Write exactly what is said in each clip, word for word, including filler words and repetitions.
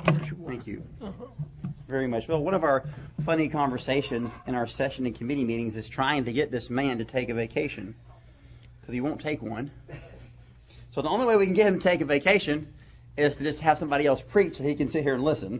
Thank you very much. Well, one of our funny conversations in our session and committee meetings is trying to get this man to take a vacation, because he won't take one. So the only way we can get him to take a vacation is to just have somebody else preach so he can sit here and listen.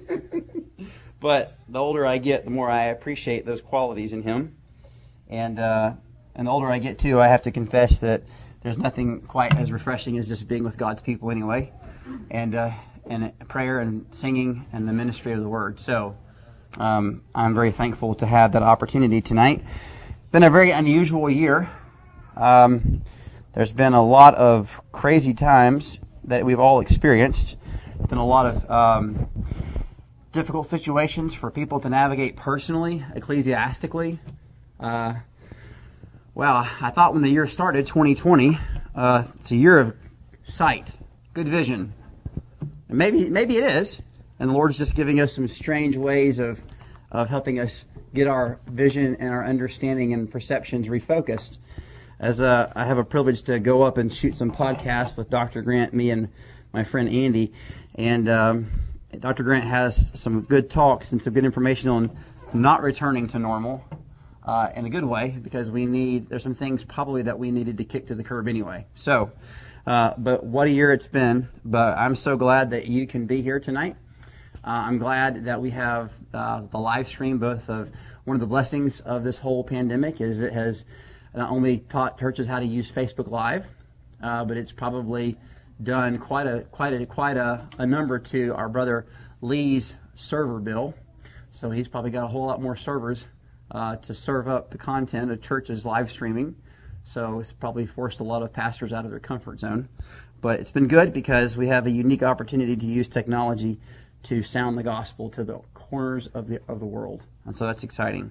But the older I get, the more I appreciate those qualities in him. And uh, and the older I get, too, I have to confess that there's nothing quite as refreshing as just being with God's people anyway. And uh, and prayer and singing and the ministry of the Word. So um, I'm very thankful to have that opportunity tonight. It's been a very unusual year. Um, there's been a lot of crazy times that we've all experienced. There's been a lot of um, difficult situations for people to navigate personally, ecclesiastically. Uh, well, I thought when the year started, twenty twenty, uh, it's a year of sight, good vision. And maybe maybe it is, and the Lord's just giving us some strange ways of of helping us get our vision and our understanding and perceptions refocused. As uh, I have a privilege to go up and shoot some podcasts with Doctor Grant, me and my friend Andy, and um, Doctor Grant has some good talks and some good information on not returning to normal uh, in a good way, because we need there's some things probably that we needed to kick to the curb anyway. So. Uh, but what a year it's been. But I'm so glad that you can be here tonight. Uh, I'm glad that we have uh, the live stream. Both of one of the blessings of this whole pandemic is it has not only taught churches how to use Facebook Live, uh, but it's probably done quite a quite a quite a, a number to our brother Lee's server bill. So he's probably got a whole lot more servers uh, to serve up the content of churches live streaming. So it's probably forced a lot of pastors out of their comfort zone. But it's been good because we have a unique opportunity to use technology to sound the gospel to the corners of the of the world. And so that's exciting.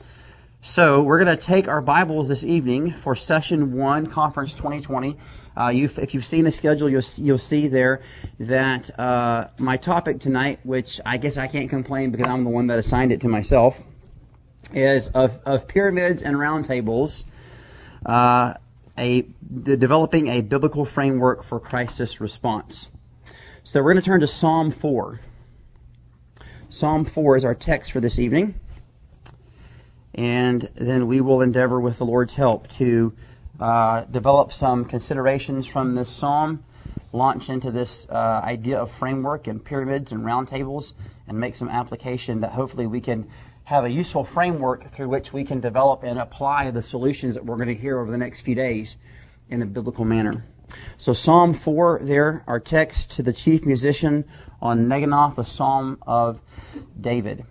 So we're going to take our Bibles this evening for Session one, Conference twenty twenty. Uh, you've, if you've seen the schedule, you'll, you'll see there that uh, my topic tonight, which I guess I can't complain because I'm the one that assigned it to myself, is of, of pyramids and round tables. Uh, a the developing a biblical framework for crisis response. So we're going to turn to Psalm four. Psalm four is our text for this evening. And then we will endeavor with the Lord's help to uh, develop some considerations from this psalm, launch into this uh, idea of framework and pyramids and round tables, and make some application that hopefully we can have a useful framework through which we can develop and apply the solutions that we're going to hear over the next few days in a biblical manner. So Psalm four there, our text to the chief musician on Neginoth, the Psalm of David.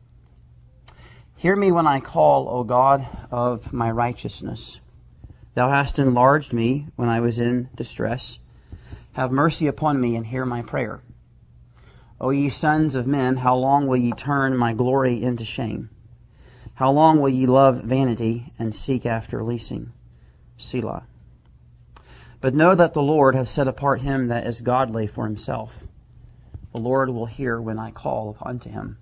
Hear me when I call, O God of my righteousness. Thou hast enlarged me when I was in distress. Have mercy upon me and hear my prayer. O ye sons of men, how long will ye turn my glory into shame? How long will ye love vanity and seek after leasing? Selah. But know that the Lord has set apart him that is godly for himself. The Lord will hear when I call unto him.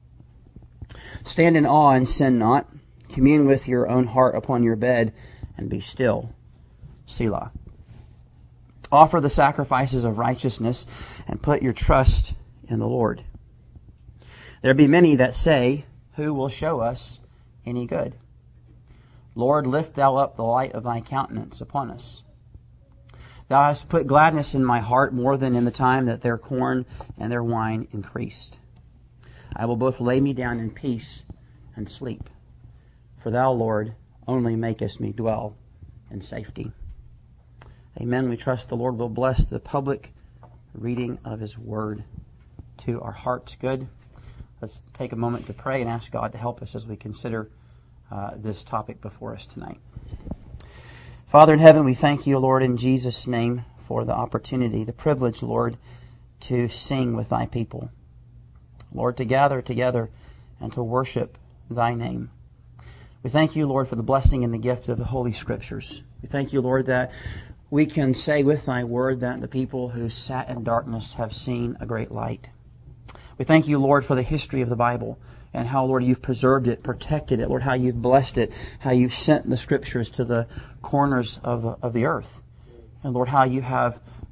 Stand in awe and sin not. Commune with your own heart upon your bed and be still. Selah. Offer the sacrifices of righteousness and put your trust in the Lord. There be many that say, who will show us any good? Lord, lift thou up the light of thy countenance upon us. Thou hast put gladness in my heart more than in the time that their corn and their wine increased. I will both lay me down in peace and sleep. For thou, Lord, only makest me dwell in safety. Amen. We trust the Lord will bless the public reading of his word to our heart's good. Let's take a moment to pray and ask God to help us as we consider uh, this topic before us tonight. Father in heaven, we thank you, Lord, in Jesus' name for the opportunity, the privilege, Lord, to sing with thy people. Lord, to gather together and to worship thy name. We thank you, Lord, for the blessing and the gift of the Holy Scriptures. We thank you, Lord, that we can say with thy word that the people who sat in darkness have seen a great light. We thank you, Lord, for the history of the Bible and how, Lord, you've preserved it, protected it, Lord, how you've blessed it, how you've sent the Scriptures to the corners of the, of the earth. And, Lord, how you have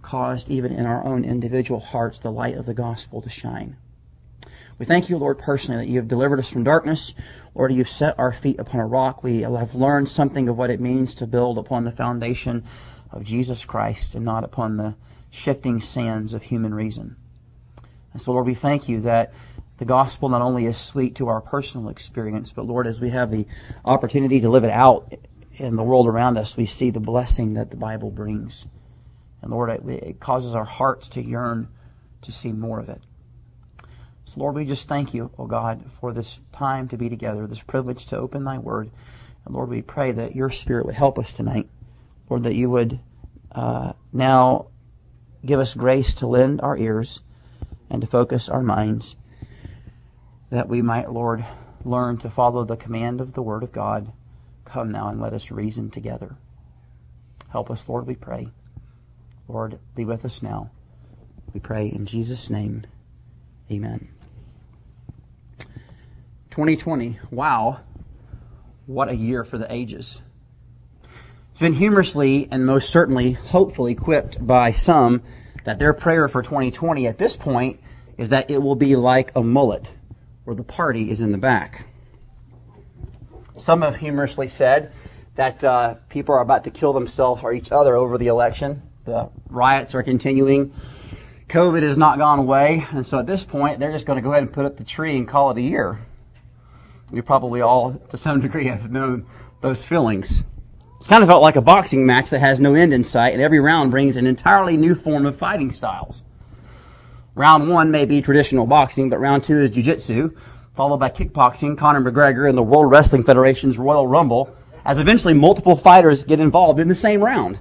caused even in our own individual hearts the light of the gospel to shine. We thank you, Lord, personally, that you have delivered us from darkness. Lord, you've set our feet upon a rock. We have learned something of what it means to build upon the foundation of Jesus Christ and not upon the shifting sands of human reason. And so, Lord, we thank you that the gospel not only is sweet to our personal experience, but, Lord, as we have the opportunity to live it out in the world around us, we see the blessing that the Bible brings. And, Lord, it, it causes our hearts to yearn to see more of it. So, Lord, we just thank you, oh God, for this time to be together, this privilege to open thy word. And, Lord, we pray that your Spirit would help us tonight. Lord, that you would uh, now give us grace to lend our ears and to focus our minds, that we might, Lord, learn to follow the command of the Word of God. Come now and let us reason together. Help us, Lord, we pray. Lord, be with us now. We pray in Jesus' name. Amen. twenty twenty. Wow. What a year for the ages. It's been humorously and most certainly hopefully quipped by some that their prayer for twenty twenty at this point is that it will be like a mullet, where the party is in the back. Some have humorously said that uh, people are about to kill themselves or each other over the election. The riots are continuing. COVID has not gone away, and so at this point, they're just going to go ahead and put up the tree and call it a year. We probably all, to some degree, have known those feelings. It's kind of felt like a boxing match that has no end in sight, and every round brings an entirely new form of fighting styles. Round one may be traditional boxing, but round two is jiu-jitsu, followed by kickboxing, Conor McGregor, and the World Wrestling Federation's Royal Rumble, as eventually multiple fighters get involved in the same round.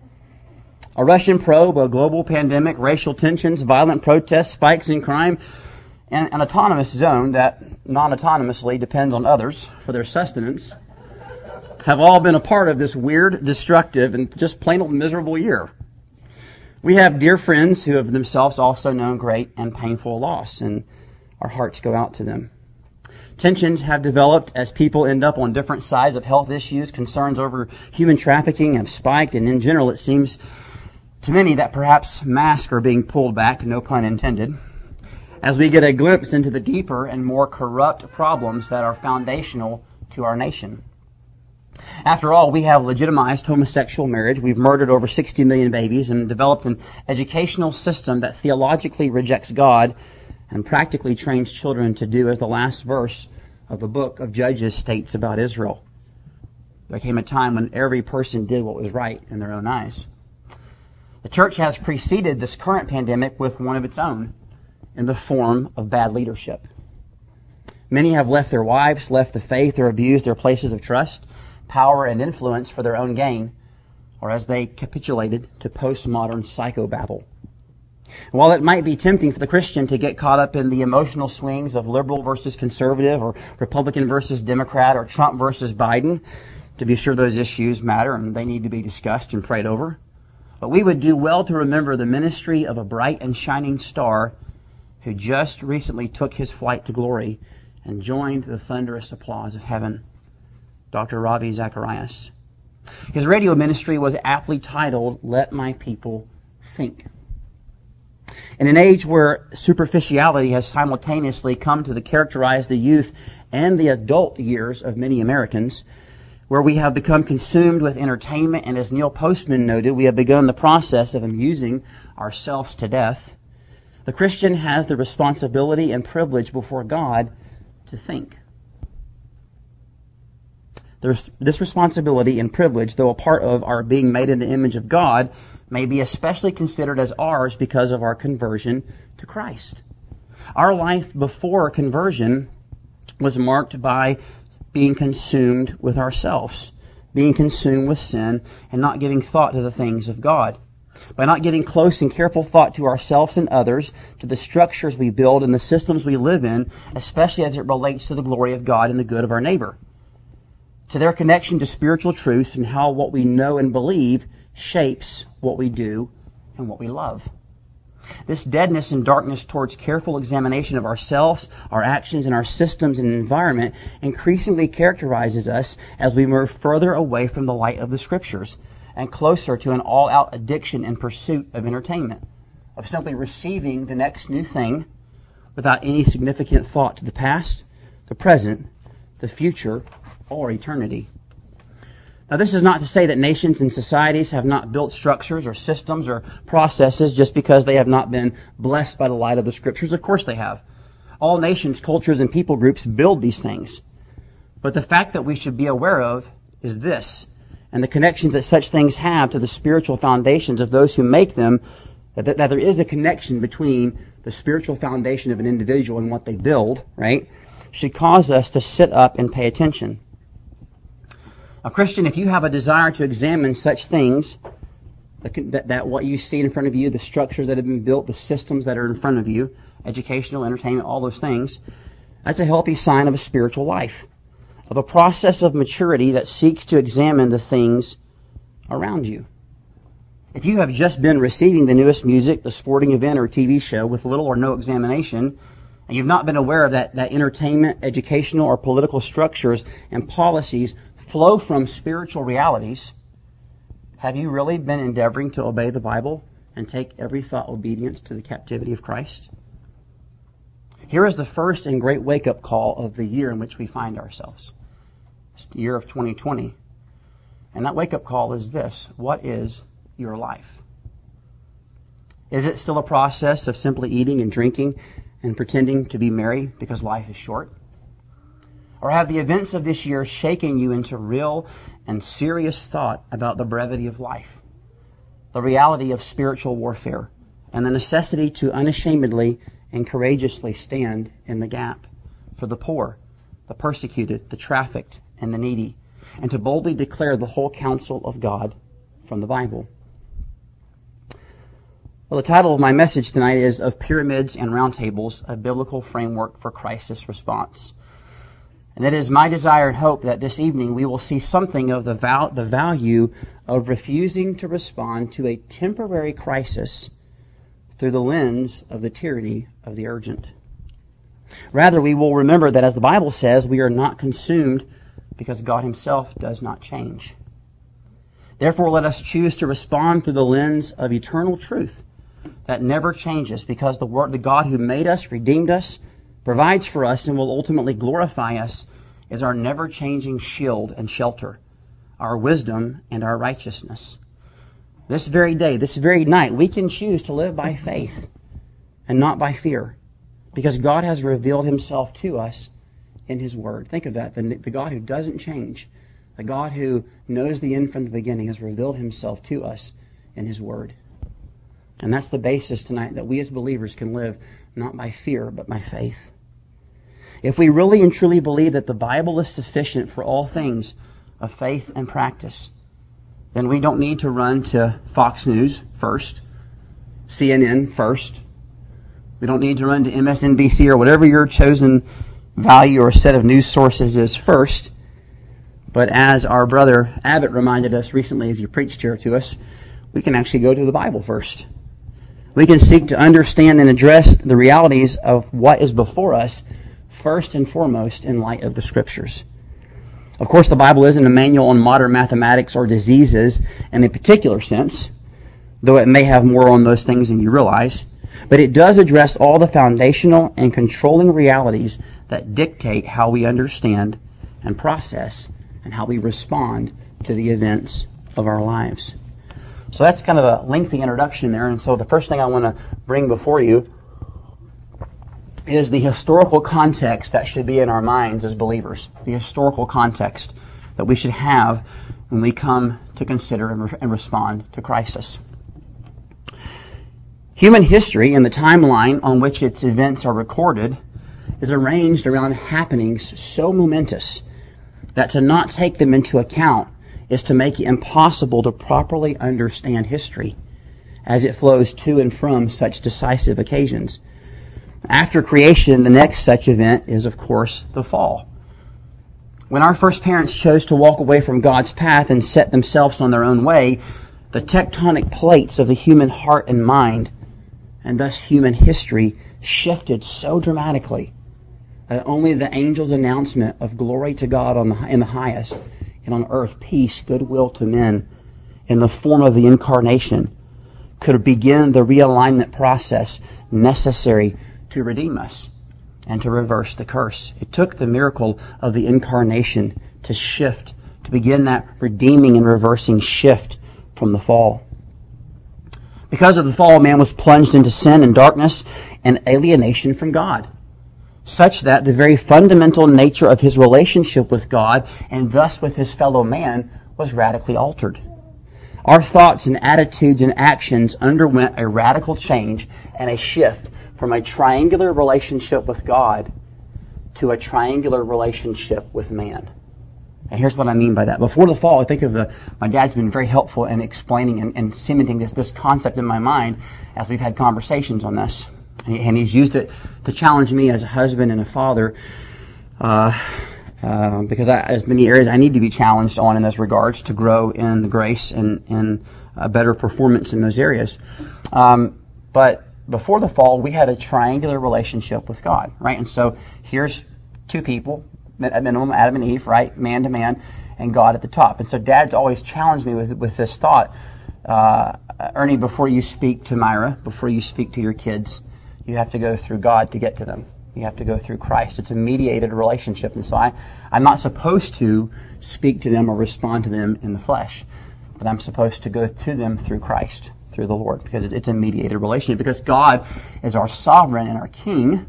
A Russian probe, a global pandemic, racial tensions, violent protests, spikes in crime, and an autonomous zone that non-autonomously depends on others for their sustenance have all been a part of this weird, destructive, and just plain old miserable year. We have dear friends who have themselves also known great and painful loss, and our hearts go out to them. Tensions have developed as people end up on different sides of health issues. Concerns over human trafficking have spiked, and in general it seems to many that perhaps masks are being pulled back, no pun intended, as we get a glimpse into the deeper and more corrupt problems that are foundational to our nation. After all, we have legitimized homosexual marriage, we've murdered over sixty million babies, and developed an educational system that theologically rejects God and practically trains children to do as the last verse of the book of Judges states about Israel. There came a time when every person did what was right in their own eyes. The church has preceded this current pandemic with one of its own in the form of bad leadership. Many have left their wives, left the faith, or abused their places of trust, power, and influence for their own gain, or as they capitulated to postmodern psychobabble. While it might be tempting for the Christian to get caught up in the emotional swings of liberal versus conservative, or Republican versus Democrat, or Trump versus Biden, to be sure those issues matter and they need to be discussed and prayed over, but we would do well to remember the ministry of a bright and shining star who just recently took his flight to glory and joined the thunderous applause of heaven, Doctor Ravi Zacharias. His radio ministry was aptly titled, "Let My People Think." In an age where superficiality has simultaneously come to characterize the youth and the adult years of many Americans, where we have become consumed with entertainment, and as Neil Postman noted, we have begun the process of amusing ourselves to death, the Christian has the responsibility and privilege before God to think. There's this responsibility and privilege, though a part of our being made in the image of God, may be especially considered as ours because of our conversion to Christ. Our life before conversion was marked by being consumed with ourselves, being consumed with sin, and not giving thought to the things of God. By not giving close and careful thought to ourselves and others, to the structures we build and the systems we live in, especially as it relates to the glory of God and the good of our neighbor, to their connection to spiritual truths and how what we know and believe shapes what we do and what we love. This deadness and darkness towards careful examination of ourselves, our actions, and our systems and environment increasingly characterizes us as we move further away from the light of the Scriptures, and closer to an all-out addiction and pursuit of entertainment, of simply receiving the next new thing without any significant thought to the past, the present, the future, or eternity. Now, this is not to say that nations and societies have not built structures or systems or processes just because they have not been blessed by the light of the Scriptures. Of course they have. All nations, cultures, and people groups build these things. But the fact that we should be aware of is this, and the connections that such things have to the spiritual foundations of those who make them, that, that, that there is a connection between the spiritual foundation of an individual and what they build, right, should cause us to sit up and pay attention. Now, Christian, if you have a desire to examine such things, that, that what you see in front of you, the structures that have been built, the systems that are in front of you, educational, entertainment, all those things, that's a healthy sign of a spiritual life, of a process of maturity that seeks to examine the things around you. If you have just been receiving the newest music, the sporting event, or T V show with little or no examination, and you've not been aware of that, that entertainment, educational, or political structures and policies flow from spiritual realities, have you really been endeavoring to obey the Bible and take every thought obedience to the captivity of Christ? Here is the first and great wake-up call of the year in which we find ourselves. It's the year of twenty twenty. And that wake-up call is this: what is your life? Is it still a process of simply eating and drinking and pretending to be merry because life is short? Or have the events of this year shaken you into real and serious thought about the brevity of life, the reality of spiritual warfare, and the necessity to unashamedly and courageously stand in the gap for the poor, the persecuted, the trafficked, and the needy, and to boldly declare the whole counsel of God from the Bible? Well, the title of my message tonight is Of Pyramids and Roundtables, a Biblical Framework for Crisis Response. And it is my desire and hope that this evening we will see something of the, val- the value of refusing to respond to a temporary crisis through the lens of the tyranny of the urgent. Rather, we will remember that, as the Bible says, we are not consumed because God Himself does not change. Therefore, let us choose to respond through the lens of eternal truth that never changes, because the Word, the God who made us, redeemed us, provides for us, and will ultimately glorify us, is our never-changing shield and shelter, our wisdom and our righteousness. This very day, this very night, we can choose to live by faith and not by fear, because God has revealed Himself to us in His Word. Think of that. The, the God who doesn't change, the God who knows the end from the beginning, has revealed Himself to us in His Word. And that's the basis tonight, that we as believers can live not by fear, but by faith. If we really and truly believe that the Bible is sufficient for all things of faith and practice, then we don't need to run to Fox News first, C N N first. We don't need to run to M S N B C or whatever your chosen value or set of news sources is first. But as our brother Abbott reminded us recently as he preached here to us, we can actually go to the Bible first. We can seek to understand and address the realities of what is before us first and foremost in light of the Scriptures. Of course, the Bible isn't a manual on modern mathematics or diseases in a particular sense, though it may have more on those things than you realize. But it does address all the foundational and controlling realities that dictate how we understand and process and how we respond to the events of our lives. So that's kind of a lengthy introduction there. And so the first thing I want to bring before you is the historical context that should be in our minds as believers. The historical context that we should have when we come to consider and, re- and respond to crisis. Human history and the timeline on which its events are recorded is arranged around happenings so momentous that to not take them into account is to make it impossible to properly understand history as it flows to and from such decisive occasions. After creation, the next such event is, of course, the fall. When our first parents chose to walk away from God's path and set themselves on their own way, the tectonic plates of the human heart and mind, and thus human history, shifted so dramatically that only the angel's announcement of glory to God on the, in the highest, and on earth peace, goodwill to men, in the form of the incarnation could begin the realignment process necessary to redeem us and to reverse the curse. It took the miracle of the incarnation to shift, to begin that redeeming and reversing shift from the fall. Because of the fall, man was plunged into sin and darkness and alienation from God, such that the very fundamental nature of his relationship with God and thus with his fellow man was radically altered. Our thoughts and attitudes and actions underwent a radical change and a shift from a triangular relationship with God to a triangular relationship with man. And here's what I mean by that. Before the fall, I think of the, my dad's been very helpful in explaining and, and cementing this, this concept in my mind as we've had conversations on this. And, he, and he's used it to challenge me as a husband and a father, uh, uh, because I, as many areas I need to be challenged on in those regards to grow in the grace and, and a better performance in those areas. Um, but before the fall, we had a triangular relationship with God, right? And so here's two people, at minimum, Adam and Eve, right? Man to man, and God at the top. And so Dad's always challenged me with with this thought, uh, Ernie, before you speak to Myra, before you speak to your kids, you have to go through God to get to them. You have to go through Christ. It's a mediated relationship. And so I, I'm not supposed to speak to them or respond to them in the flesh, but I'm supposed to go to them through Christ, through the Lord, because it's a mediated relationship. Because God is our sovereign and our king,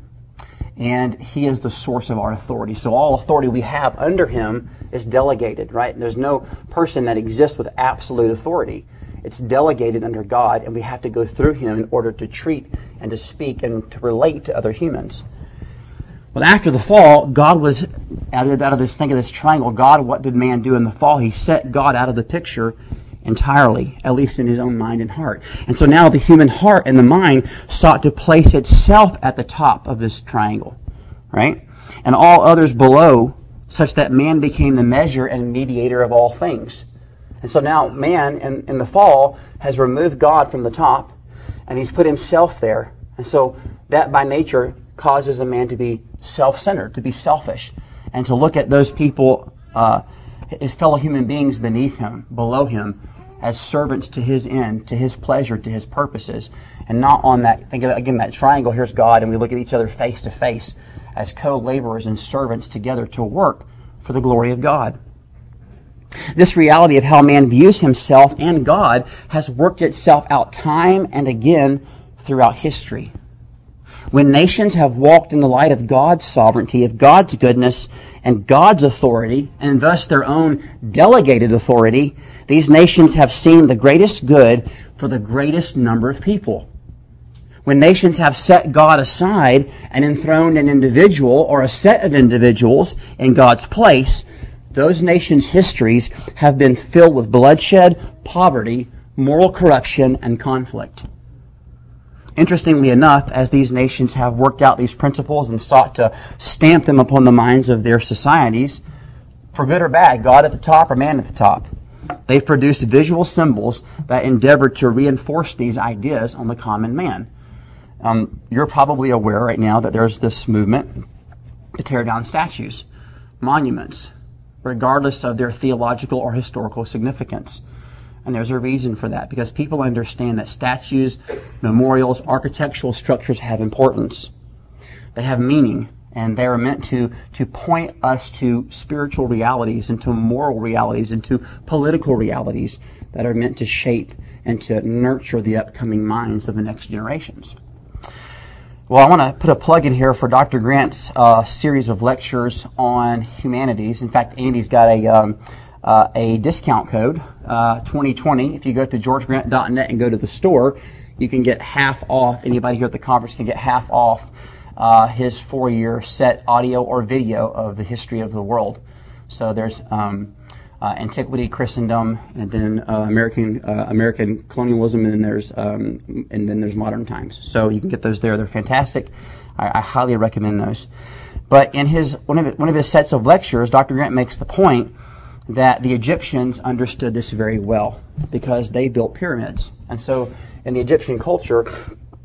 and he is the source of our authority. So all authority we have under him is delegated, right? There's no person that exists with absolute authority. It's delegated under God, and we have to go through him in order to treat and to speak and to relate to other humans. Well, after the fall, God was, out of, out of this, think of this triangle, God, what did man do in the fall? He set God out of the picture entirely, at least in his own mind and heart. And so now the human heart and the mind sought to place itself at the top of this triangle, right? And all others below, such that man became the measure and mediator of all things. And so now man, in, in the fall, has removed God from the top, and he's put himself there. And so that by nature causes a man to be self-centered, to be selfish, and to look at those people, uh, his fellow human beings beneath him, below him, as servants to his end, to his pleasure, to his purposes, and not on that, think of, again, that triangle, here's God, and we look at each other face to face as co-laborers and servants together to work for the glory of God. This reality of how man views himself and God has worked itself out time and again throughout history. When nations have walked in the light of God's sovereignty, of God's goodness, and God's authority, and thus their own delegated authority, these nations have seen the greatest good for the greatest number of people. When nations have set God aside and enthroned an individual or a set of individuals in God's place, those nations' histories have been filled with bloodshed, poverty, moral corruption, and conflict. Interestingly enough, as these nations have worked out these principles and sought to stamp them upon the minds of their societies, for good or bad, God at the top or man at the top, they've produced visual symbols that endeavor to reinforce these ideas on the common man. Um, you're probably aware right now that there's this movement to tear down statues, monuments, regardless of their theological or historical significance. And there's a reason for that, because people understand that statues, memorials, architectural structures have importance. They have meaning, and they are meant to, to point us to spiritual realities and to moral realities and to political realities that are meant to shape and to nurture the upcoming minds of the next generations. Well, I want to put a plug in here for Doctor Grant's uh, series of lectures on humanities. In fact, Andy's got a um, uh, a discount code, uh, twenty twenty. If you go to george grant dot net and go to the store, you can get half off. Anybody here at the conference can get half off uh, his four-year set audio or video of the history of the world. So there's um, uh, antiquity, Christendom, and then uh, American uh, American colonialism, and then there's um, and then there's modern times. So you can get those there. They're fantastic. I, I highly recommend those. But in his one of his, one of his sets of lectures, Doctor Grant makes the point that the Egyptians understood this very well because they built pyramids. And so in the Egyptian culture,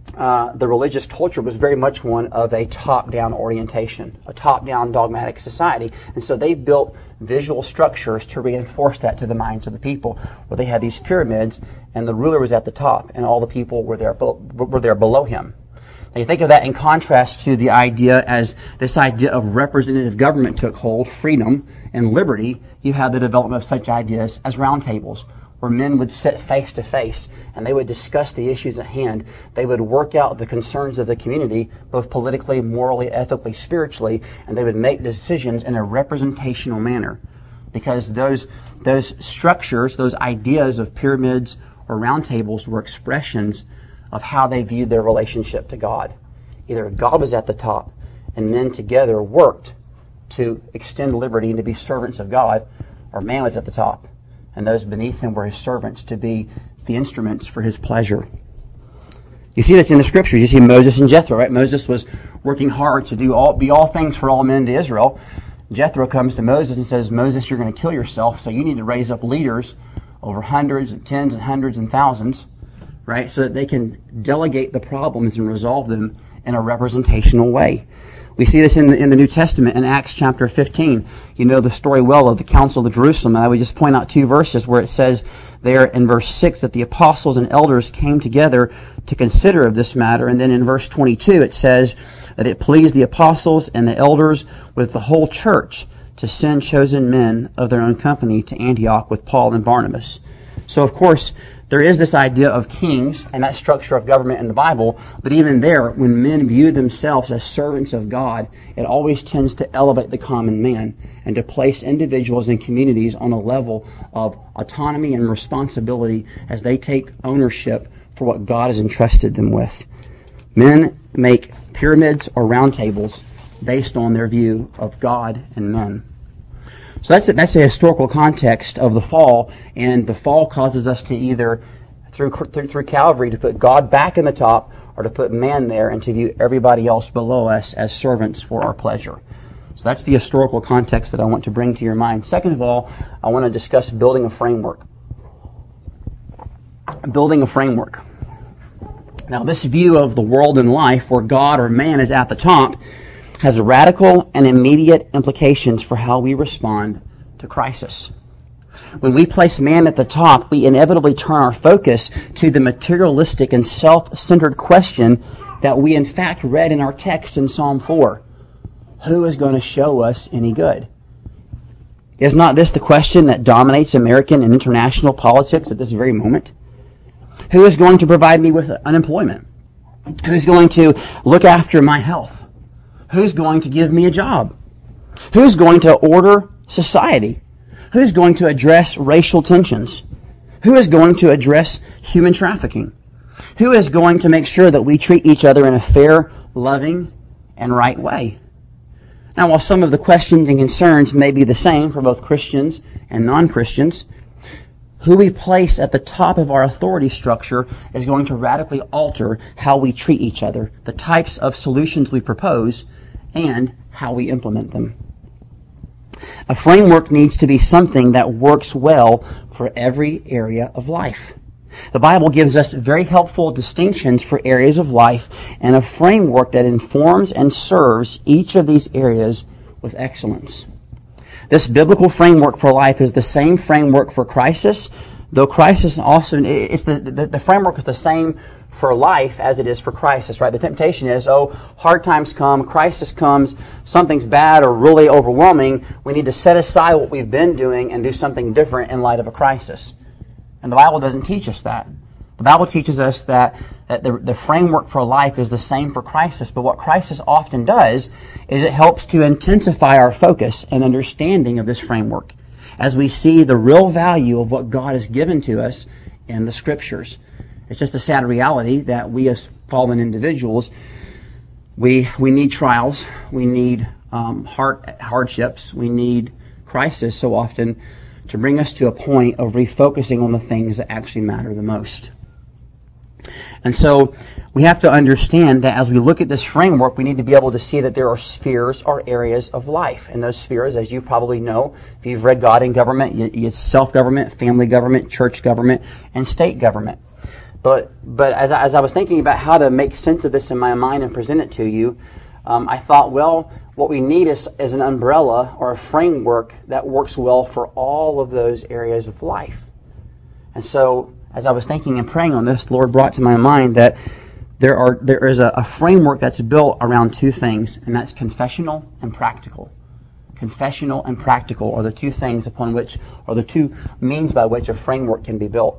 uh, the religious culture was very much one of a top-down orientation, a top-down dogmatic society. And so they built visual structures to reinforce that to the minds of the people, where they had these pyramids, and the ruler was at the top, and all the people were there, were there below him. Now you think of that in contrast to the idea as this idea of representative government took hold, freedom and liberty. You had the development of such ideas as roundtables, where men would sit face to face and they would discuss the issues at hand. They would work out the concerns of the community, both politically, morally, ethically, spiritually, and they would make decisions in a representational manner. Because those, those structures, those ideas of pyramids or roundtables were expressions of how they viewed their relationship to God. Either God was at the top and men together worked to extend liberty and to be servants of God, or man was at the top and those beneath him were his servants to be the instruments for his pleasure. You see this in the scriptures. You see Moses and Jethro, right? Moses was working hard to do all, be all things for all men to Israel. Jethro comes to Moses and says, Moses, you're going to kill yourself, so you need to raise up leaders over hundreds and tens and hundreds and thousands, right? So that they can delegate the problems and resolve them in a representational way. We see this in the, in the New Testament in Acts chapter fifteen. You know the story well of the Council of Jerusalem, and I would just point out two verses where it says there in verse six that the apostles and elders came together to consider of this matter, and then in verse twenty-two it says that it pleased the apostles and the elders with the whole church to send chosen men of their own company to Antioch with Paul and Barnabas. So of course, there is this idea of kings and that structure of government in the Bible, but even there, when men view themselves as servants of God, it always tends to elevate the common man and to place individuals and communities on a level of autonomy and responsibility as they take ownership for what God has entrusted them with. Men make pyramids or round tables based on their view of God and men. So that's a, that's a historical context of the fall, and the fall causes us to either, through, through through Calvary, to put God back in the top, or to put man there and to view everybody else below us as servants for our pleasure. So that's the historical context that I want to bring to your mind. Second of all, I want to discuss building a framework. Building a framework. Now, this view of the world and life where God or man is at the top has radical and immediate implications for how we respond to crisis. When we place man at the top, we inevitably turn our focus to the materialistic and self-centered question that we in fact read in our text in Psalm four. Who is going to show us any good? Is not this the question that dominates American and international politics at this very moment? Who is going to provide me with unemployment? Who's going to look after my health? Who's going to give me a job? Who's going to order society? Who's going to address racial tensions? Who is going to address human trafficking? Who is going to make sure that we treat each other in a fair, loving, and right way? Now, while some of the questions and concerns may be the same for both Christians and non-Christians, who we place at the top of our authority structure is going to radically alter how we treat each other, the types of solutions we propose, and how we implement them. A framework needs to be something that works well for every area of life. The Bible gives us very helpful distinctions for areas of life and a framework that informs and serves each of these areas with excellence. This biblical framework for life is the same framework for crisis, though crisis also, it's the, the, the framework is the same for life as it is for crisis, right? The temptation is, oh, hard times come, crisis comes, something's bad or really overwhelming, we need to set aside what we've been doing and do something different in light of a crisis. And the Bible doesn't teach us that. The Bible teaches us that, that the, the framework for life is the same for crisis, but what crisis often does is it helps to intensify our focus and understanding of this framework as we see the real value of what God has given to us in the Scriptures. It's just a sad reality that we as fallen individuals, we we need trials, we need um, hard, hardships, we need crisis so often to bring us to a point of refocusing on the things that actually matter the most. And so we have to understand that as we look at this framework, we need to be able to see that there are spheres or areas of life. And those spheres, as you probably know, if you've read God in Government, it's self-government, family government, church government, and state government. But but as I, as I was thinking about how to make sense of this in my mind and present it to you, um, I thought, well, what we need is, is an umbrella or a framework that works well for all of those areas of life. And so, as I was thinking and praying on this, the Lord brought to my mind that there are there is a, a framework that's built around two things, and that's confessional and practical. Confessional and practical are the two things upon which, or the two means by which a framework can be built.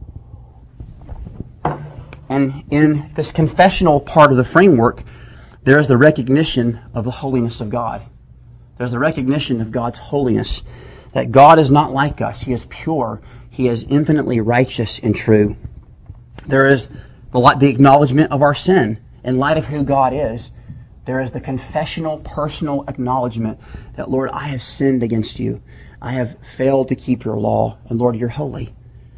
And in this confessional part of the framework, there is the recognition of the holiness of God. There's the recognition of God's holiness. That God is not like us. He is pure. He is infinitely righteous and true. There is the, the acknowledgement of our sin. In light of who God is, there is the confessional, personal acknowledgement that, Lord, I have sinned against you. I have failed to keep your law. And Lord, you're holy.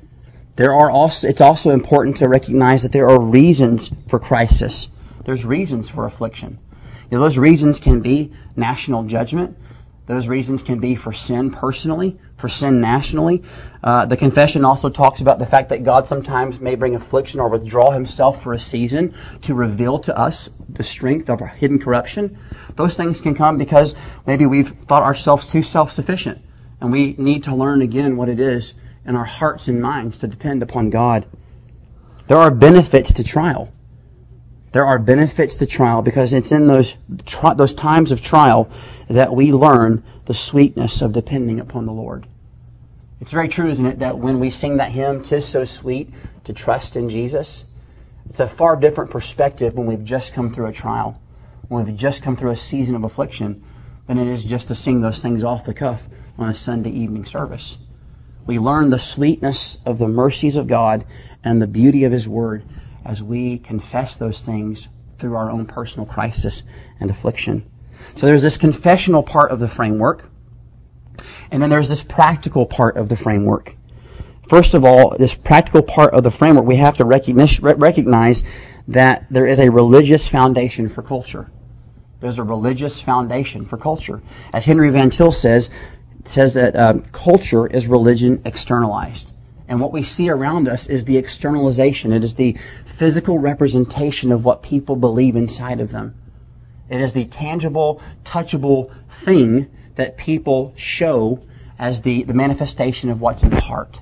There are also, it's also important to recognize that there are reasons for crisis. There's reasons for affliction. You know, those reasons can be national judgment. Those reasons can be for sin personally, for sin nationally. Uh, the confession also talks about the fact that God sometimes may bring affliction or withdraw himself for a season to reveal to us the strength of our hidden corruption. Those things can come because maybe we've thought ourselves too self-sufficient, and we need to learn again what it is in our hearts and minds to depend upon God. There are benefits to trial. There are benefits to trial because it's in those tri- those times of trial that we learn the sweetness of depending upon the Lord. It's very true, isn't it, that when we sing that hymn, "'Tis so sweet to trust in Jesus," it's a far different perspective when we've just come through a trial, when we've just come through a season of affliction, than it is just to sing those things off the cuff on a Sunday evening service. We learn the sweetness of the mercies of God and the beauty of His Word as we confess those things through our own personal crisis and affliction. So there's this confessional part of the framework, and then there's this practical part of the framework. First of all, this practical part of the framework, we have to recognize, recognize that there is a religious foundation for culture. There's a religious foundation for culture. As Henry Van Til says, says that um, culture is religion externalized. And what we see around us is the externalization. It is the physical representation of what people believe inside of them. It is the tangible, touchable thing that people show as the, the manifestation of what's in the heart.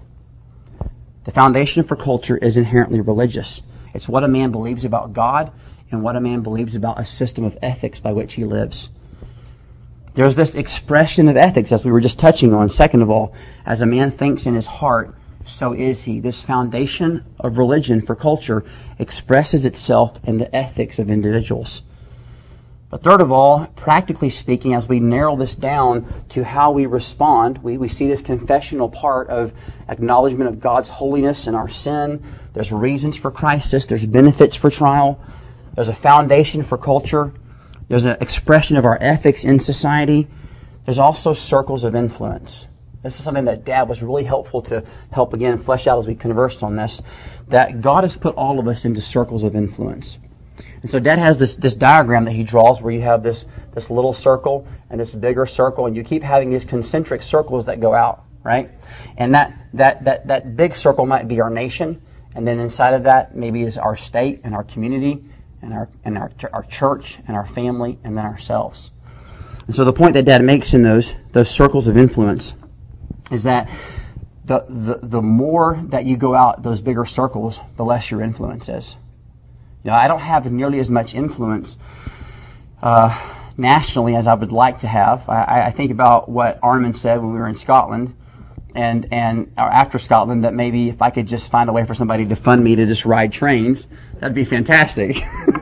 The foundation for culture is inherently religious. It's what a man believes about God and what a man believes about a system of ethics by which he lives. There's this expression of ethics, as we were just touching on. Second of all, as a man thinks in his heart, so is he. This foundation of religion for culture expresses itself in the ethics of individuals. But third of all, practically speaking, as we narrow this down to how we respond, we, we see this confessional part of acknowledgement of God's holiness and our sin. There's reasons for crisis. There's benefits for trial. There's a foundation for culture. There's an expression of our ethics in society. There's also circles of influence. This is something that Dad was really helpful to help, again, flesh out as we conversed on this, that God has put all of us into circles of influence. And so Dad has this, this diagram that he draws where you have this, this little circle and this bigger circle, and you keep having these concentric circles that go out, right? And that, that, that, that big circle might be our nation, and then inside of that maybe is our state and our community, and our and our our church and our family, and then ourselves. And so the point that Dad makes in those those circles of influence is that the the the more that you go out those bigger circles, the less your influence is. You know, I don't have nearly as much influence uh, nationally as I would like to have. I, I think about what Armin said when we were in Scotland, and and or after Scotland, that maybe if I could just find a way for somebody to fund me to just ride trains, that'd be fantastic.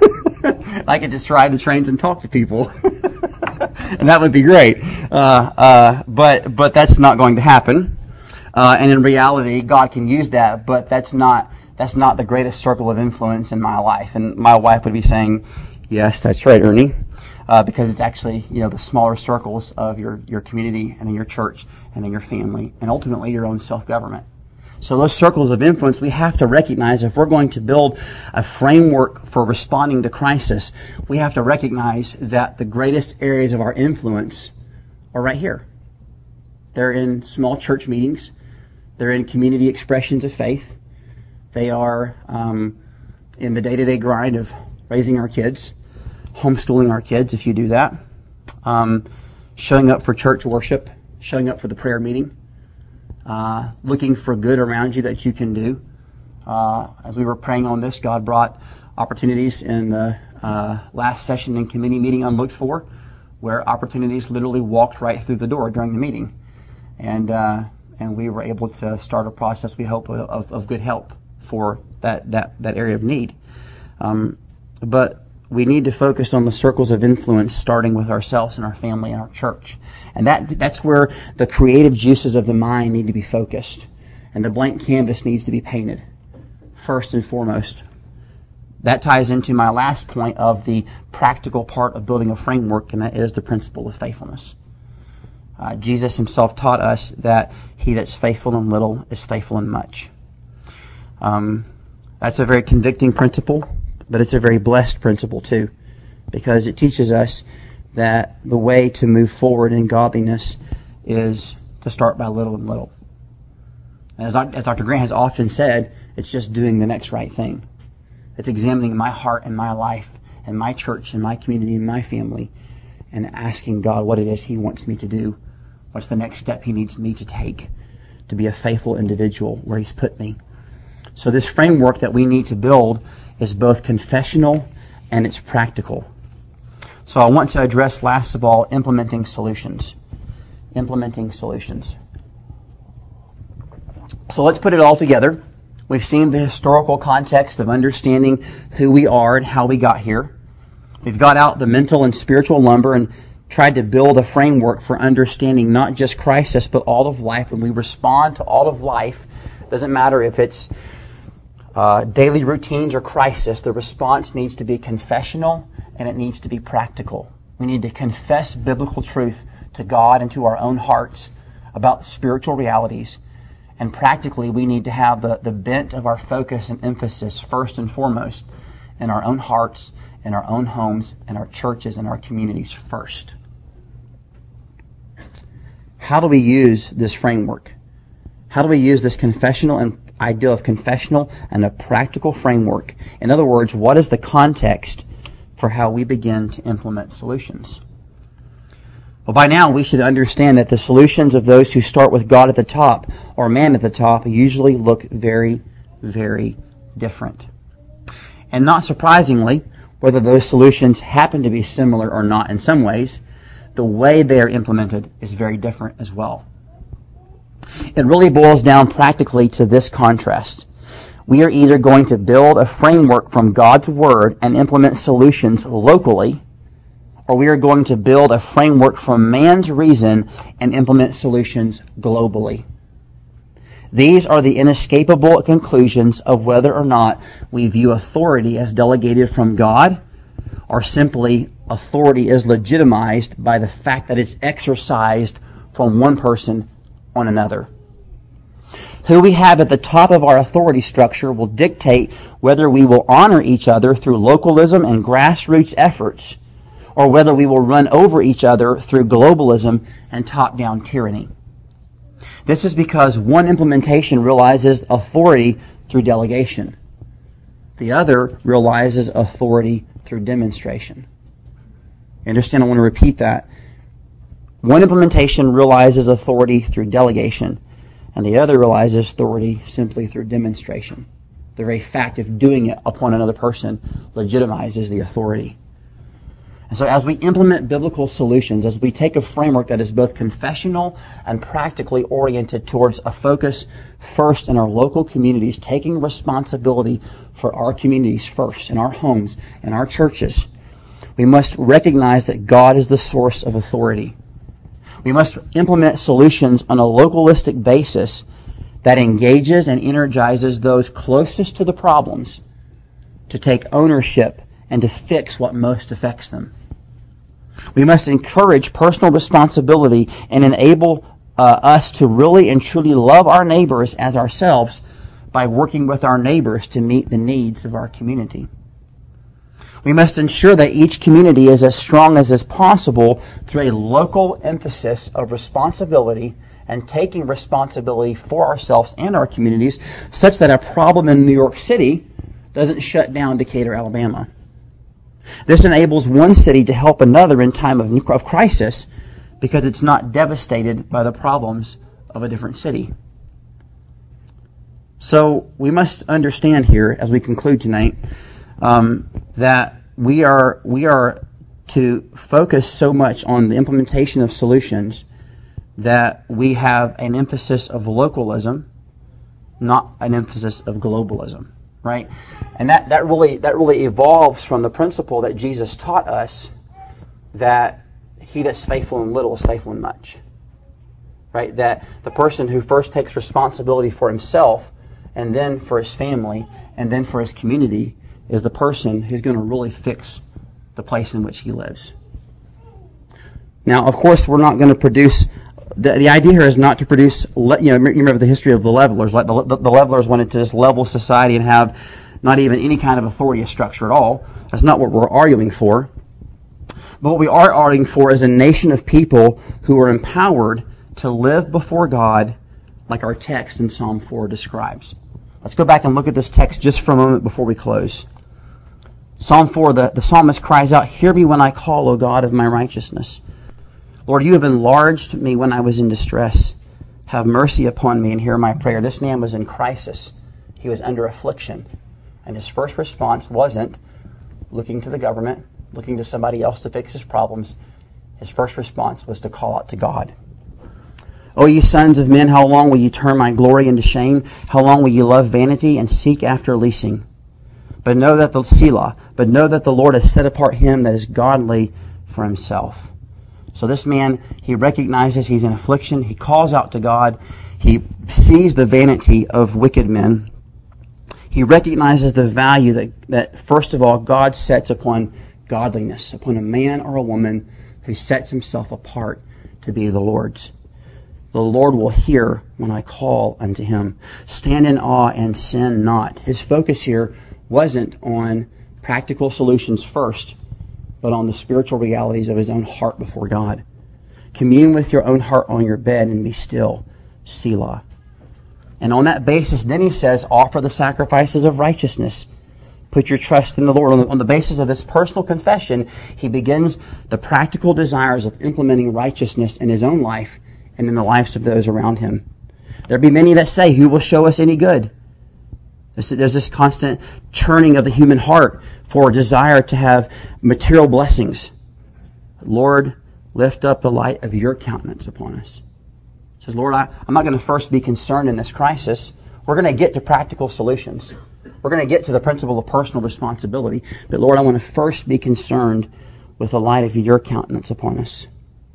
I could just ride the trains and talk to people, and that would be great. Uh, uh, but but that's not going to happen. Uh, and in reality, God can use that, but that's not that's not the greatest circle of influence in my life. And my wife would be saying, "Yes, that's right, Ernie." Uh, because it's actually, you know, the smaller circles of your, your community, and then your church, and then your family, and ultimately your own self-government. So those circles of influence, we have to recognize if we're going to build a framework for responding to crisis, we have to recognize that the greatest areas of our influence are right here. They're in small church meetings. They're in community expressions of faith. They are um, in the day-to-day grind of raising our kids, homeschooling our kids if you do that, um, showing up for church worship, showing up for the prayer meeting, uh, looking for good around you that you can do. Uh, as we were praying on this, God brought opportunities in the uh, last session and committee meeting unlooked for, where opportunities literally walked right through the door during the meeting. And uh, and we were able to start a process, we hope, of, of good help for that, that, that area of need. Um, but we need to focus on the circles of influence, starting with ourselves and our family and our church. And that that's where the creative juices of the mind need to be focused. And the blank canvas needs to be painted, first and foremost. That ties into my last point of the practical part of building a framework, and that is the principle of faithfulness. Uh, Jesus himself taught us that he that's faithful in little is faithful in much. Um, that's a very convicting principle, but it's a very blessed principle too, because it teaches us that the way to move forward in godliness is to start by little and little. As, as Doctor Grant has often said, it's just doing the next right thing. It's examining my heart and my life and my church and my community and my family and asking God what it is he wants me to do. What's the next step he needs me to take to be a faithful individual where he's put me. So this framework that we need to build is both confessional and it's practical. So I want to address, last of all, implementing solutions. Implementing solutions. So let's put it all together. We've seen the historical context of understanding who we are and how we got here. We've got out the mental and spiritual lumber and tried to build a framework for understanding not just crisis, but all of life. When we respond to all of life, it doesn't matter if it's uh, daily routines or crisis, the response needs to be confessional and it needs to be practical. We need to confess biblical truth to God and to our own hearts about spiritual realities. And practically, we need to have the, the bent of our focus and emphasis first and foremost in our own hearts, in our own homes, in our churches, and our communities first. How do we use this framework? How do we use this confessional and idea of confessional and a practical framework? In other words, what is the context for how we begin to implement solutions? Well, by now we should understand that the solutions of those who start with God at the top or man at the top usually look very, very different. And not surprisingly, whether those solutions happen to be similar or not in some ways, the way they are implemented is very different as well. It really boils down practically to this contrast. We are either going to build a framework from God's Word and implement solutions locally, or we are going to build a framework from man's reason and implement solutions globally. These are the inescapable conclusions of whether or not we view authority as delegated from God, or simply authority is legitimized by the fact that it's exercised from one person on another. Who we have at the top of our authority structure will dictate whether we will honor each other through localism and grassroots efforts, or whether we will run over each other through globalism and top-down tyranny. This is because one implementation realizes authority through delegation. The other realizes authority through demonstration. You understand? I want to repeat that. One implementation realizes authority through delegation, and the other realizes authority simply through demonstration. The very fact of doing it upon another person legitimizes the authority. And so as we implement biblical solutions, as we take a framework that is both confessional and practically oriented towards a focus first in our local communities, taking responsibility for our communities first, in our homes, in our churches, we must recognize that God is the source of authority. We must implement solutions on a localistic basis that engages and energizes those closest to the problems to take ownership and to fix what most affects them. We must encourage personal responsibility and enable uh, us to really and truly love our neighbors as ourselves by working with our neighbors to meet the needs of our community. We must ensure that each community is as strong as is possible through a local emphasis of responsibility and taking responsibility for ourselves and our communities such that a problem in New York City doesn't shut down Decatur, Alabama. This enables one city to help another in time of, of crisis because it's not devastated by the problems of a different city. So we must understand here, as we conclude tonight, um, that we are we are to focus so much on the implementation of solutions that we have an emphasis of localism, not an emphasis of globalism, right? And that, that really that really evolves from the principle that Jesus taught us, that he that's faithful in little is faithful in much, right? That the person who first takes responsibility for himself and then for his family and then for his community is the person who's going to really fix the place in which he lives. Now, of course, we're not going to produce, the, the idea here is not to produce, you know, you remember the history of the levelers, like the, the, the levelers wanted to just level society and have not even any kind of authority structure at all. That's not what we're arguing for. But what we are arguing for is a nation of people who are empowered to live before God like our text in Psalm four describes. Let's go back and look at this text just for a moment before we close. Psalm four, the, the psalmist cries out, "Hear me when I call, O God of my righteousness. Lord, you have enlarged me when I was in distress. Have mercy upon me and hear my prayer." This man was in crisis. He was under affliction. And his first response wasn't looking to the government, looking to somebody else to fix his problems. His first response was to call out to God. "O ye sons of men, how long will ye turn my glory into shame? How long will ye love vanity and seek after leasing? But know that the Selah, but know that the Lord has set apart him that is godly for himself." So this man, he recognizes he's in affliction. He calls out to God. He sees the vanity of wicked men. He recognizes the value that, that first of all, God sets upon godliness, upon a man or a woman who sets himself apart to be the Lord's. "The Lord will hear when I call unto him. Stand in awe and sin not." His focus here wasn't on practical solutions first, but on the spiritual realities of his own heart before God. Commune with your own heart on your bed and be still. Selah. And on that basis, then he says, offer the sacrifices of righteousness. Put your trust in the Lord. On the, on the basis of this personal confession, he begins the practical desires of implementing righteousness in his own life and in the lives of those around him. There be many that say, "Who will show us any good?" There's this constant churning of the human heart for a desire to have material blessings. "Lord, lift up the light of your countenance upon us." He says, "Lord, I, I'm not going to first be concerned in this crisis. We're going to get to practical solutions. We're going to get to the principle of personal responsibility. But Lord, I want to first be concerned with the light of your countenance upon us.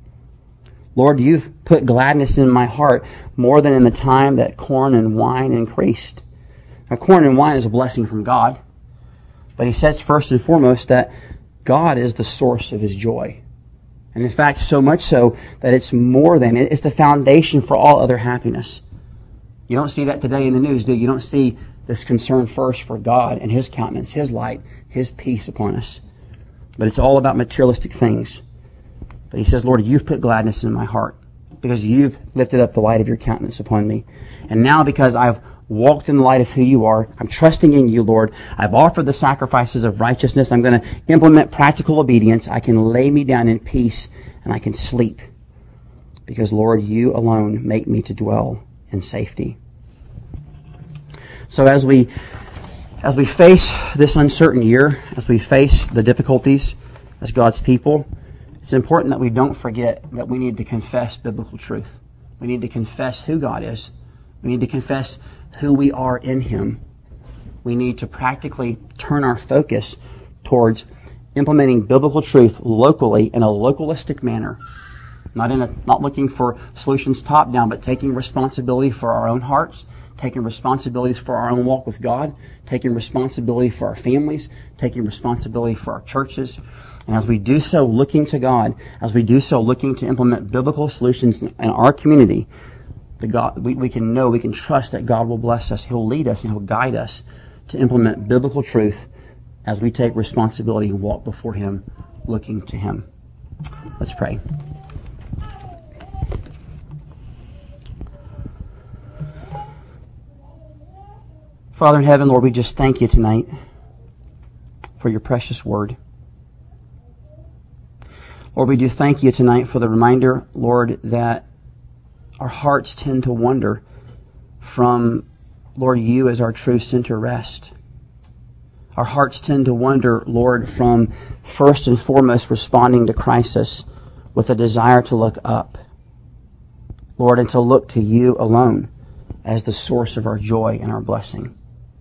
Lord, you've put gladness in my heart more than in the time that corn and wine increased." Now, corn and wine is a blessing from God. But he says first and foremost that God is the source of his joy. And in fact, so much so that it's more than, it's the foundation for all other happiness. You don't see that today in the news, do you? You don't see this concern first for God and his countenance, his light, his peace upon us. But it's all about materialistic things. But he says, "Lord, you've put gladness in my heart because you've lifted up the light of your countenance upon me. And now because I've walked in the light of who you are, I'm trusting in you, Lord. I've offered the sacrifices of righteousness. I'm going to implement practical obedience. I can lay me down in peace and I can sleep because, Lord, you alone make me to dwell in safety." So as we as we face this uncertain year, as we face the difficulties as God's people, it's important that we don't forget that we need to confess biblical truth. We need to confess who God is. We need to confess who we are in him. We need to practically turn our focus towards implementing biblical truth locally in a localistic manner. Not in a, not looking for solutions top down, but taking responsibility for our own hearts, taking responsibilities for our own walk with God, taking responsibility for our families, taking responsibility for our churches. And as we do so, looking to God, as we do so, looking to implement biblical solutions in our community, the God, we, we can know, we can trust that God will bless us. He'll lead us and He'll guide us to implement biblical truth as we take responsibility and walk before Him, looking to Him. Let's pray. Father in heaven, Lord, we just thank you tonight for your precious word. Lord, we do thank you tonight for the reminder, Lord, that our hearts tend to wander from, Lord, you as our true center rest. Our hearts tend to wander, Lord, from first and foremost responding to crisis with a desire to look up, Lord, and to look to you alone as the source of our joy and our blessing.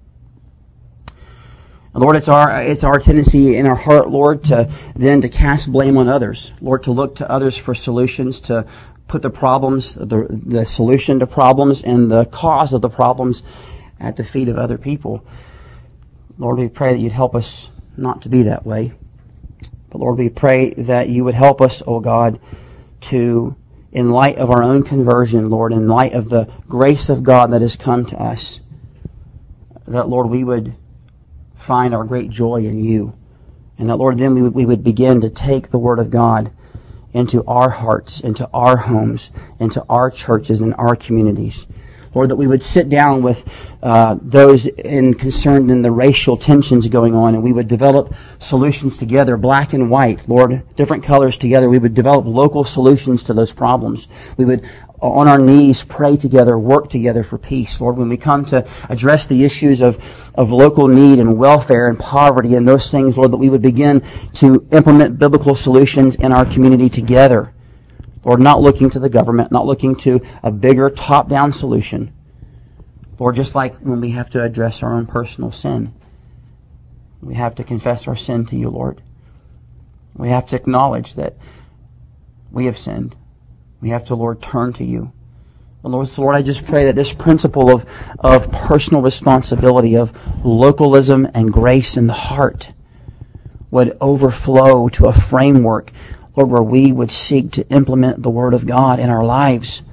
Lord, it's our it's our tendency in our heart, Lord, to then to cast blame on others. Lord, to look to others for solutions, to put the problems, the the solution to problems and the cause of the problems at the feet of other people. Lord, we pray that you'd help us not to be that way. But Lord, we pray that you would help us, oh God, to, in light of our own conversion, Lord, in light of the grace of God that has come to us, that, Lord, we would find our great joy in you. And that, Lord, then we would, we would begin to take the Word of God into our hearts, into our homes, into our churches and our communities. Lord, that we would sit down with uh, those in, concerned in the racial tensions going on, and we would develop solutions together, black and white, Lord, different colors together. We would develop local solutions to those problems. We would, on our knees, pray together, work together for peace. Lord, when we come to address the issues of, of local need and welfare and poverty and those things, Lord, that we would begin to implement biblical solutions in our community together. Lord, not looking to the government, not looking to a bigger top-down solution. Lord, just like when we have to address our own personal sin, we have to confess our sin to you, Lord. We have to acknowledge that we have sinned. We have to, Lord, turn to you. And Lord, so Lord, I just pray that this principle of, of personal responsibility, of localism and grace in the heart would overflow to a framework, Lord, where we would seek to implement the Word of God in our lives,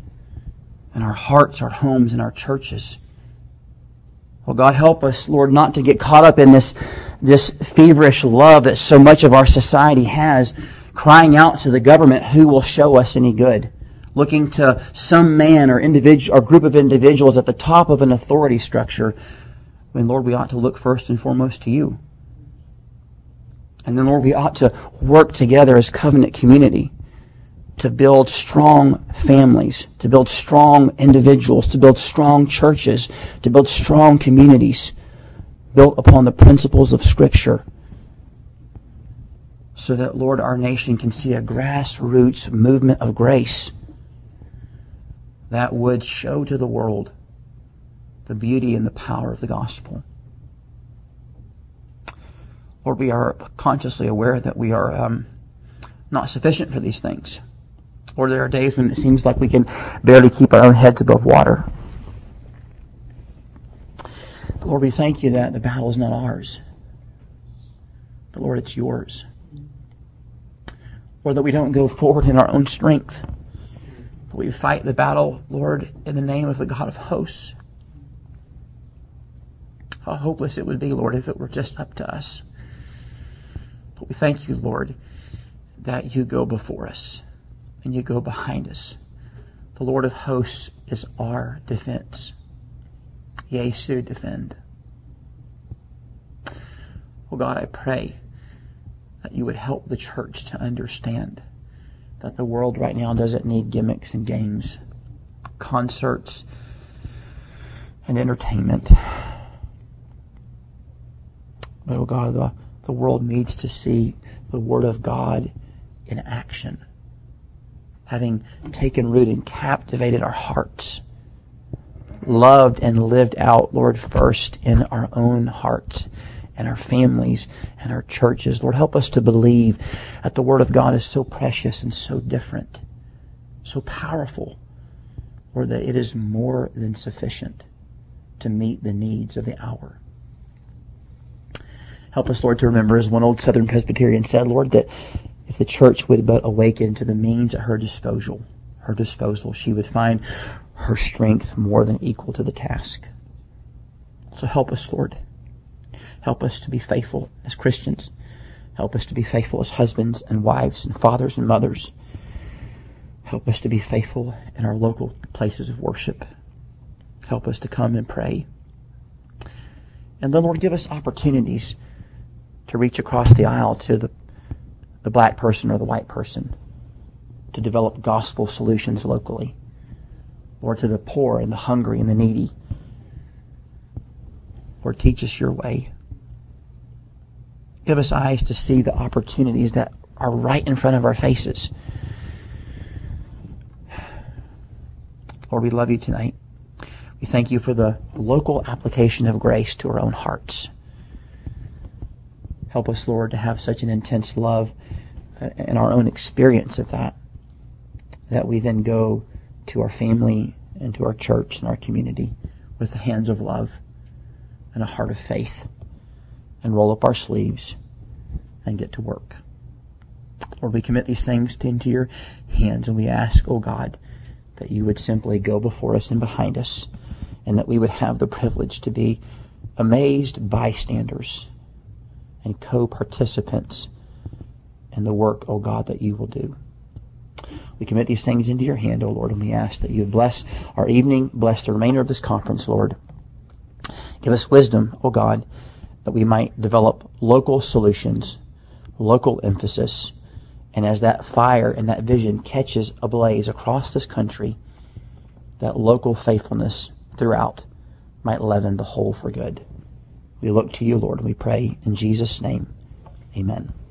in our hearts, our homes, and our churches. Well, God, help us, Lord, not to get caught up in this, this feverish love that so much of our society has, crying out to the government, who will show us any good? Looking to some man or individual or group of individuals at the top of an authority structure, when, Lord, we ought to look first and foremost to you. And then, Lord, we ought to work together as covenant community to build strong families, to build strong individuals, to build strong churches, to build strong communities built upon the principles of Scripture, so that, Lord, our nation can see a grassroots movement of grace that would show to the world the beauty and the power of the gospel. Lord, we are consciously aware that we are um, not sufficient for these things. Lord, there are days when it seems like we can barely keep our own heads above water. But Lord, we thank you that the battle is not ours, but Lord, it's yours. Lord, that we don't go forward in our own strength, but we fight the battle, Lord, in the name of the God of hosts. How hopeless it would be, Lord, if it were just up to us. But we thank you, Lord, that you go before us and you go behind us. The Lord of hosts is our defense. Yea, so defend. Oh God, I pray that you would help the church to understand that the world right now doesn't need gimmicks and games, concerts, and entertainment. But, oh God, the, the world needs to see the Word of God in action, having taken root and captivated our hearts, loved and lived out, Lord, first in our own hearts and our families and our churches. Lord, help us to believe that the Word of God is so precious and so different, so powerful, Lord, that it is more than sufficient to meet the needs of the hour. Help us, Lord, to remember, as one old Southern Presbyterian said, Lord, that if the church would but awaken to the means at her disposal, her disposal, she would find her strength more than equal to the task. So help us, Lord. Help us to be faithful as Christians. Help us to be faithful as husbands and wives and fathers and mothers. Help us to be faithful in our local places of worship. Help us to come and pray. And then, Lord, give us opportunities to reach across the aisle to the, the black person or the white person, to develop gospel solutions locally, or to the poor and the hungry and the needy. Lord, teach us your way. Give us eyes to see the opportunities that are right in front of our faces. Lord, we love you tonight. We thank you for the local application of grace to our own hearts. Help us, Lord, to have such an intense love and our own experience of that, that we then go to our family and to our church and our community with the hands of love and a heart of faith, and roll up our sleeves and get to work. Lord, we commit these things into your hands, and we ask, oh God, that you would simply go before us and behind us, and that we would have the privilege to be amazed bystanders and co-participants in the work, oh God, that you will do. We commit these things into your hand, oh Lord, and we ask that you would bless our evening, bless the remainder of this conference, Lord. Give us wisdom, oh God, that we might develop local solutions, local emphasis, and as that fire and that vision catches ablaze across this country, that local faithfulness throughout might leaven the whole for good. We look to you, Lord, and we pray in Jesus' name. Amen.